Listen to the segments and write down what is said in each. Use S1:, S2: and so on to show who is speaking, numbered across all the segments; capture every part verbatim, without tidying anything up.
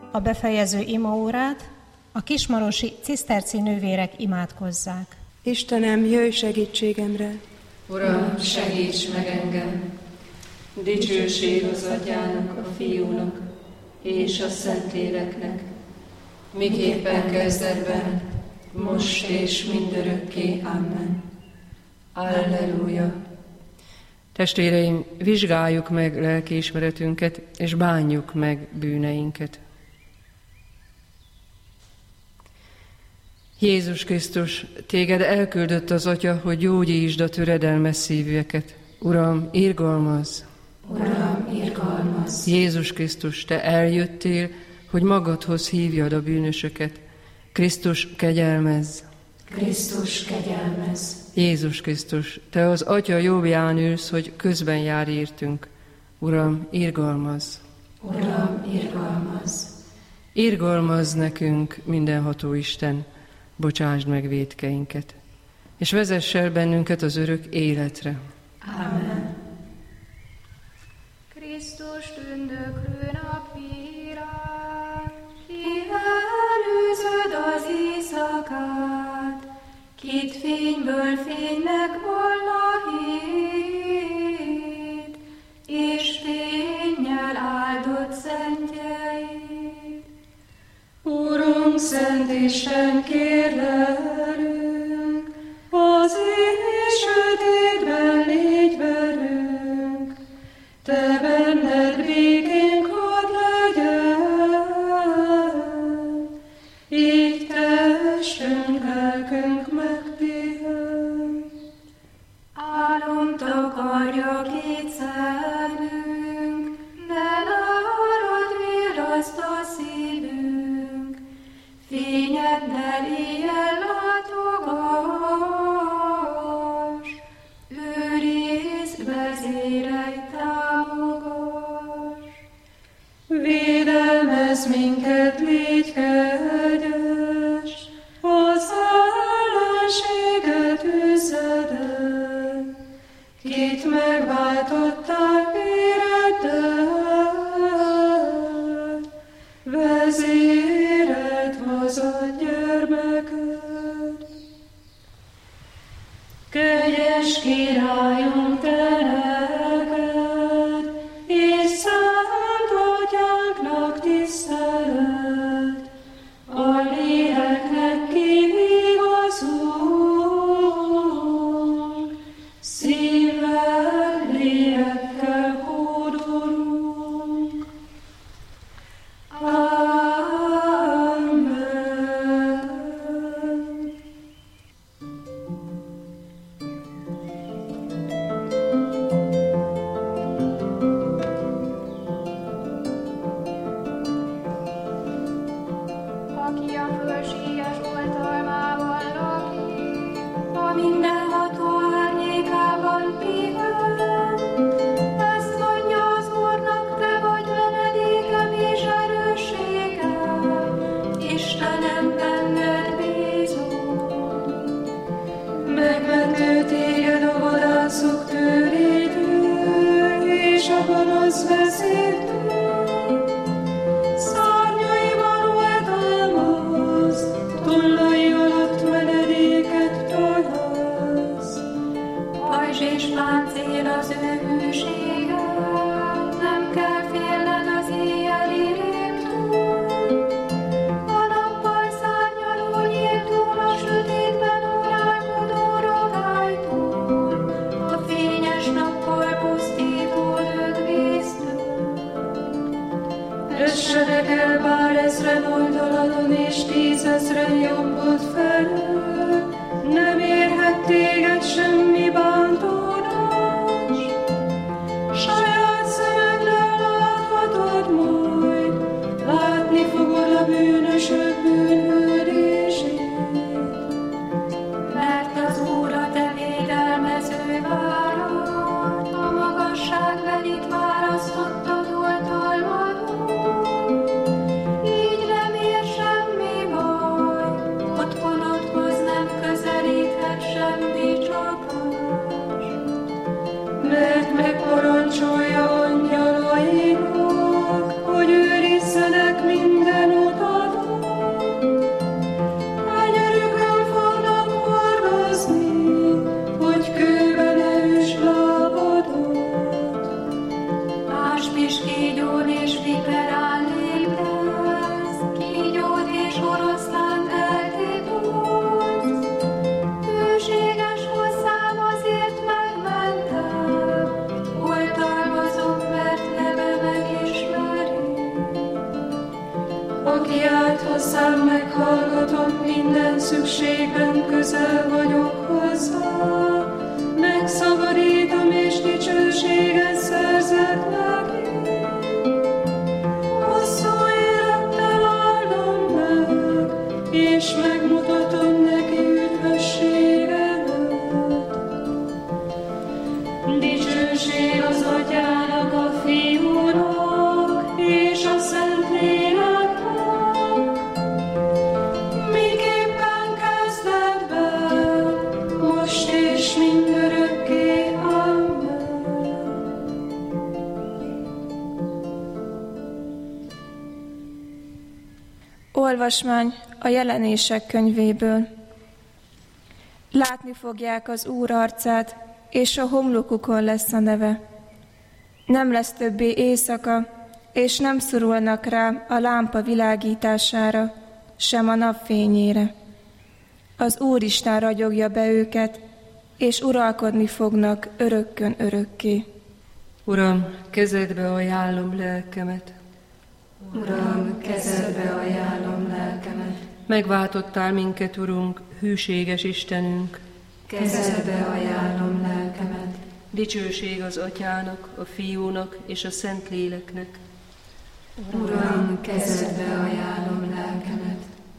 S1: a befejező imaórát a kismarosi ciszterci nővérek imádkozzák.
S2: Istenem, jöjj segítségemre!
S3: Uram, segíts meg engem! Dicsőség az Atyának, a Fiúnak és a Szentléleknek, miképpen kezdetben, most és mindörökké. Amen. Alleluja!
S4: Testvéreim, vizsgáljuk meg lelkiismeretünket, és bánjuk meg bűneinket. Jézus Krisztus, téged elküldött az Atya, hogy gyógyítsd a töredelmes szívűeket. Uram, irgalmazz!
S3: Uram, irgalmazz!
S4: Jézus Krisztus, te eljöttél, hogy magadhoz hívjad a bűnösöket. Krisztus, kegyelmezz!
S3: Krisztus, kegyelmezz!
S4: Jézus Krisztus, te az Atya jobbján ülsz, hogy közben jár értünk. Uram, irgalmazz!
S3: Uram, irgalmazz!
S4: Irgalmazz nekünk, mindenható Isten, bocsásd meg vétkeinket, és vezess el bennünket az örök életre.
S3: Amen.
S5: Krisztus tündöklő napvilág, ki előzöd az éjszakát, kit fényből fénynek volna hét, és fénnyel áldott szentjeid.
S3: Urunk, Szent Isten, kérlelünk, az éj sötétben légy velünk, te benned békénk hadd legyen, így testünk, lelkünk megpihen.
S5: Álom takarja két szemünk, ne árad virraszt a szívünk, fényeddel éjjel látogass, őrizd, vezérelj, támogass.
S3: Védelmezz minket, légy kegyes, az ellenséget üzzed el, kit megváltottál véreddel, vezéreld hazad gyermeked. Kegyes Királyunk, te neked, és szent Atyánknak tisztelet, a léleknek kivigazunk, szívvel, lélekkel hódolunk. Amen.
S5: Aki a fölséges oltalmában lakik, a mindenható árnyékában pihen, ezt mondja az Úrnak, te vagy menedékem és erősségem, Istenem, benned bízom.
S3: Megmentő téged a vadászok tőrétől, és a gonosz veszélytől. Szárnyaival oltalmaz, tollai alatt menedéket találsz.
S5: Pajzs és páncél az ő hűsége, nem kell félned az éjjeli rémtől. A nappal szárnyaló nyíltól, a sötétben uralkodó rogálytól, a fényes nappal pusztító lökvésztől.
S3: Essenek el bár ezren oldaladon, és tízezren jobbod felől, nem érhet téged semmi bántódás. Saját szemeddel láthatod majd, látni fogod a bűnösök bűnhődését.
S5: Mert az Úr a te védelmező várad, a magasságbelit választottad oltalmadon. Így nem ér semmi baj, otthonodhoz nem közelíthet semmi csapás.
S3: aki állt hozzám, meghallgatott, minden szükségben közel vagyok hozzá. Megszabadítom és dicsőséget szerzek neki. Hosszú élettel áldom meg, és megmutatom neki üdvösségemet. Dicsőség az Atyának, a Fiúnak és a Szentléleknek, miképpen kezdetben, most és mindörökké. Amen.
S6: Olvasmány a Jelenések könyvéből. Látni fogják az Úr arcát, és a homlokukon lesz a neve. Nem lesz többé éjszaka, és nem szorulnak rá a lámpa világítására, sem a napfényére. Az Úristen ragyogja be őket, és uralkodni fognak örökkön örökké.
S4: Uram, kezedbe ajánlom lelkemet.
S5: Uram, kezedbe ajánlom lelkemet.
S4: Megváltottál minket, Urunk, hűséges Istenünk.
S5: Kezedbe ajánlom lelkemet.
S4: Dicsőség az Atyának, a Fiúnak és a Szentléleknek.
S5: Uram, kezedbe ajánlom lelkemet.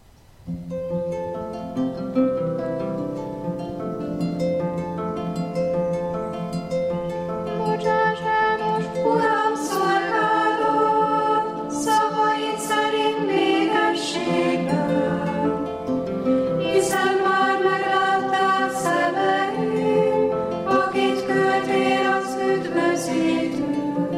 S3: Uram, szolgálod, szavaid szerint békességben, hiszen már megláttál szemeim, akit küldtél az üdvözítőt.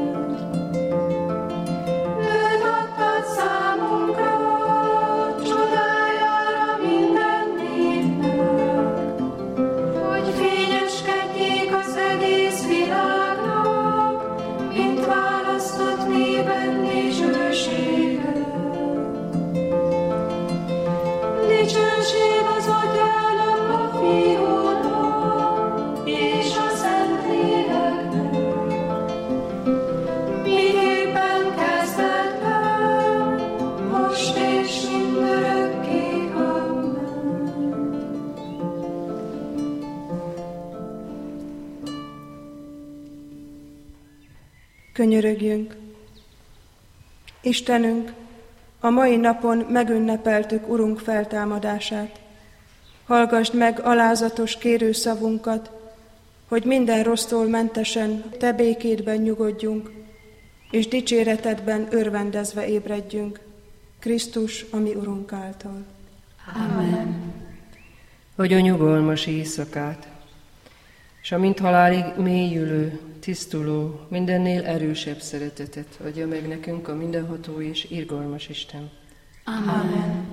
S3: Őt adtad számunkra, csodájára minden népnek, hogy fényeskedjék az egész világnak, mint választott népben dicsőséget. Dicsőség az Atyának, a Fiúnak és a Szentléleknek, miképpen kezdetben, most és mindörökké. Amen.
S2: Könyörögjünk! Istenünk, a mai napon megünnepeltük Urunk feltámadását. Hallgasd meg alázatos kérőszavunkat, hogy minden rossztól mentesen Te békédben nyugodjunk, és dicséretedben örvendezve ébredjünk, Krisztus, a mi Urunk által.
S5: Amen.
S4: Adj a nyugalmas éjszakát, és a mint halálig mélyülő, tisztuló, mindennél erősebb szeretetet adja meg nekünk a mindenható és irgalmas Isten.
S5: Amen.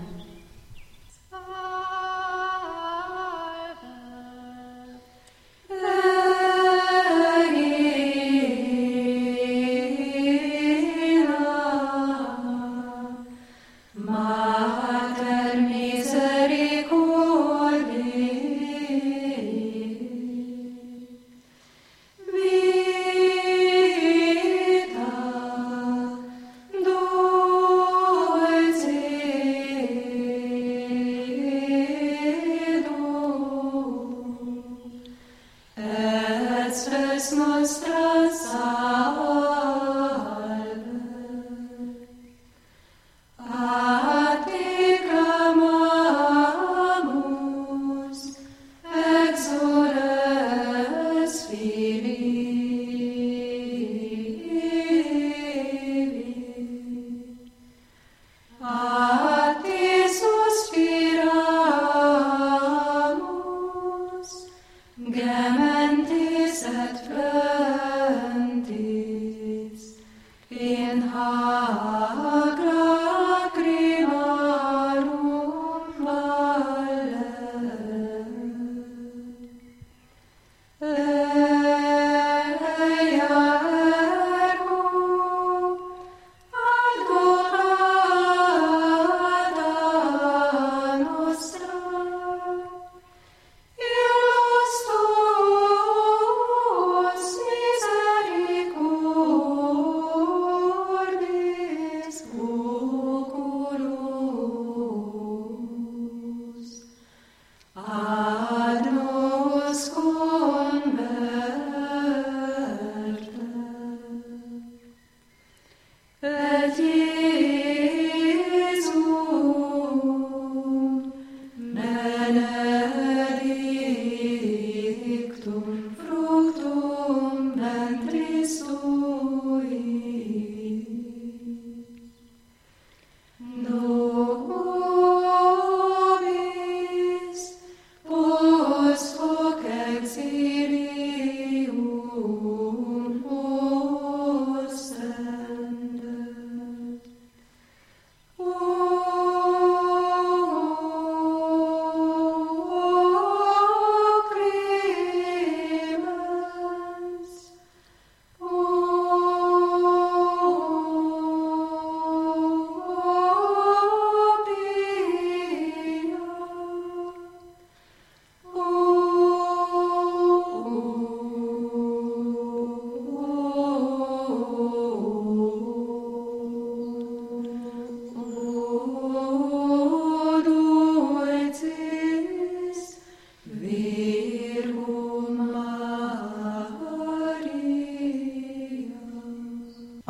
S3: Vita, dolce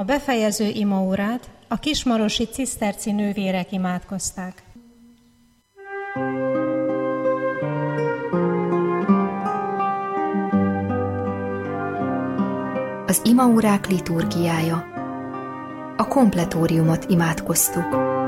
S1: befejező imaórát a kismarosi ciszterci nővérek imádkozták.
S7: Az imaórák liturgiája. A kompletóriumot imádkoztuk.